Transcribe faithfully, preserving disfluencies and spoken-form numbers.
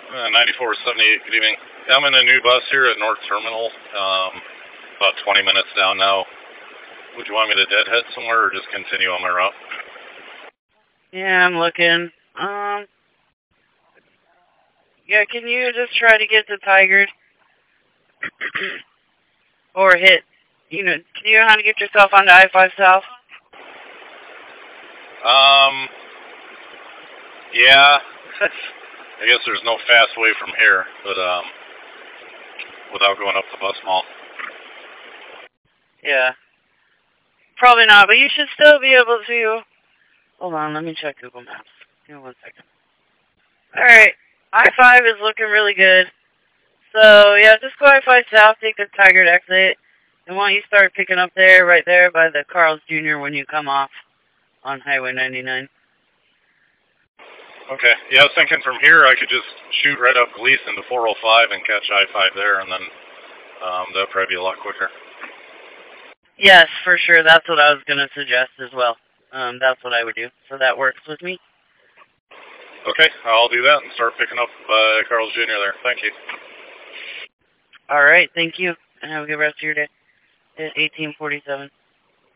Uh, ninety-four seventy-eight, good evening. I'm in a new bus here at North Terminal, um, about twenty minutes down now. Would you want me to deadhead somewhere or just continue on my route? Yeah, I'm looking. Um, yeah, can you just try to get to Tigard? Or hit, you know, can you know how to get yourself onto I five South? Um, yeah. I guess there's no fast way from here, but, um, without going up the bus mall. Yeah. Probably not, but you should still be able to. Hold on, let me check Google Maps. Give me one second. Alright, I five is looking really good. So, yeah, just go I five South, take the Tigard exit. And why don't you start picking up there, right there by the Carl's Junior when you come off on Highway ninety-nine. Okay. Yeah, I was thinking from here I could just shoot right up Gleason to four oh five and catch I five there, and then um, that'd probably be a lot quicker. Yes, for sure. That's what I was going to suggest as well. Um, that's what I would do. So that works with me. Okay, I'll do that and start picking up uh, Carl's Junior there. Thank you. All right, thank you. And have a good rest of your day. eighteen forty-seven.